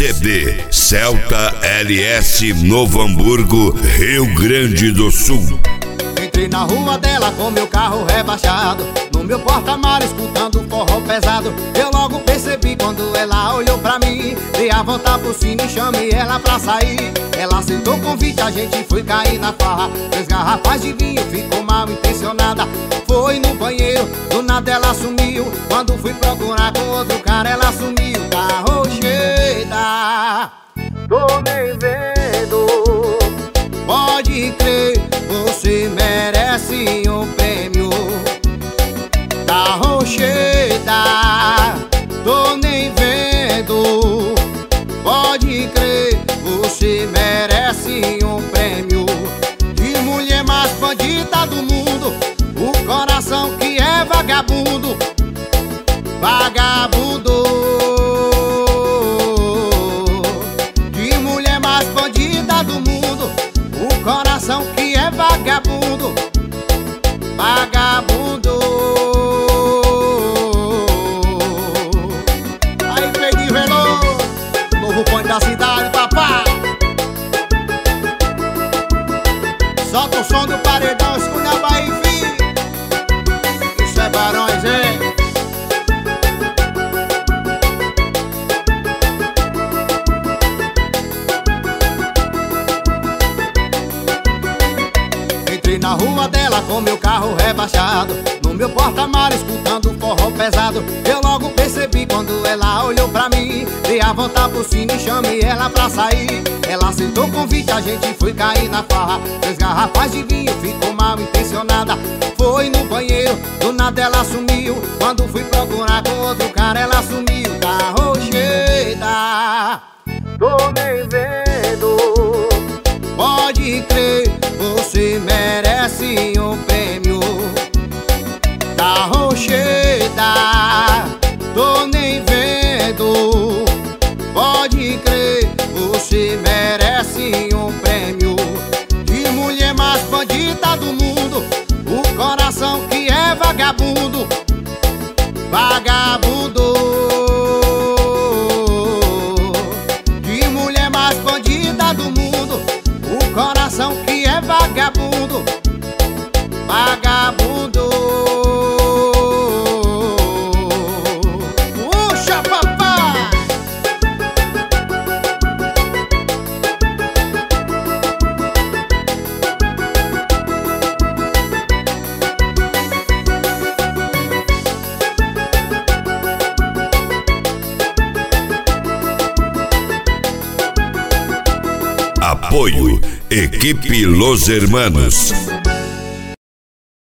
CD Celta LS Novo Hamburgo, Rio Grande do Sul. Entrei na rua dela com meu carro rebaixado, no meu porta-malas escutando forró pesado. Eu logo percebi quando ela olhou pra mim, dei a volta por cima e chamei ela pra sair. Ela aceitou o convite, a gente foi cair na farra. 3 garrafas de vinho, ficou mal intencionada. Foi no banheiro, do nada ela sumiu. Quando fui procurar com outro cara, ela sumiu. Tá rocheda, tô nem vendo. Pode crer, você merece um prêmio. Tá rocheda, tô nem vendo. Pode crer, você merece um prêmio. De mulher mais bandida do mundo, o coração que é vagabundo. Vagabundo. De mulher mais bandida do mundo, o coração que é vagabundo. Vagabundo. Aí veio de Renault, novo ponto da cidade, papai. Solta o som do paredão, escuta a Bahia, filho. Isso é Barões, hein? Entrei na rua dela com meu carro rebaixado, no meu porta-malas escutando forró pesado. Eu logo percebi quando ela olhou pra mim, dei a volta por cima e chamei ela pra sair. Ela aceitou o convite, a gente foi cair na farra. 3 garrafas de vinho, ficou mal intencionada. Foi no banheiro, do nada ela sumiu. Quando fui procurar com outro cara, ela sumiu. Tá rocheda, tô nem vendo. Pode crer, você merece um prêmio. Tá rocheda, tô nem vendo. Pode crer, você merece um prêmio. De mulher mais bandida do mundo, o coração que é vagabundo. Vagabundo. De mulher mais bandida do mundo, o coração que é vagabundo. Vagabundo. Puxa, papai. Apoio Equipe Los Hermanos.